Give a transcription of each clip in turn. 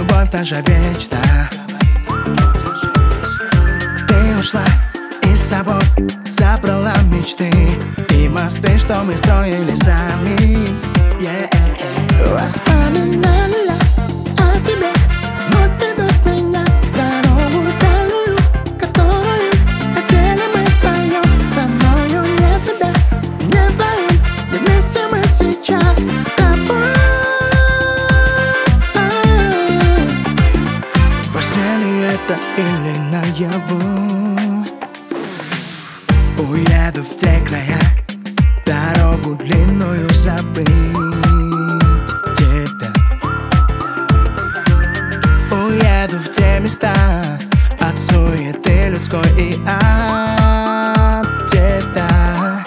любовь наша вечна. Ты ушла и с собой забрала мечты и мосты, что мы строили сами. Воспоминания о тебе вновь ведут меня дорогу дальнюю, которую хотели мы вдвоем. Со мною нет тебя, не вдвоем, и вместе мы сейчас с тобой. Во сне ли это или наяву? Уеду в те края, дорогу длинную забыть тебя. Уеду в те места, от суеты людской и от тебя.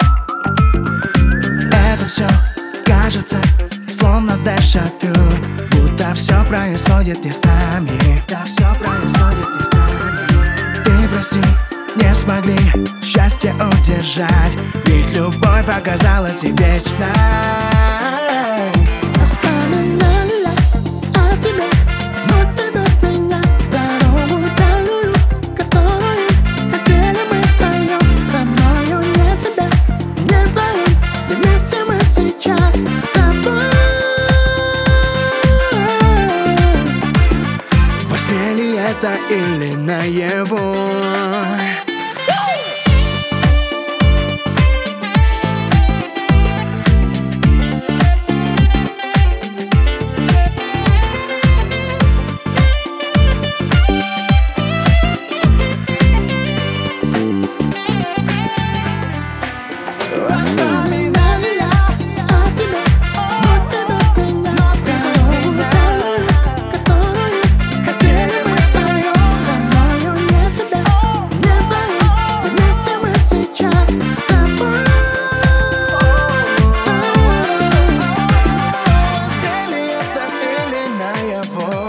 Это все кажется словно дежавю, будто все происходит не с нами. Да, все происходит не с нами. Ты прости, не смогли счастье удержать, ведь любовь оказалась и вечной. Воспоминания о тебе вновь ведут меня дорогу дальнюю, которую хотели мы вдвоем. Со мною нет тебя, не вдвоем, и вместе мы сейчас с тобой. Во сне ли это или наяву? Воспоминания о тебе вновь ведут меня дорогу дальнюю, которую хотели мы вдвоем. Со мною нет тебя, не вдвоем, и вместе мы сейчас с тобой. Во сне ли это или наяву?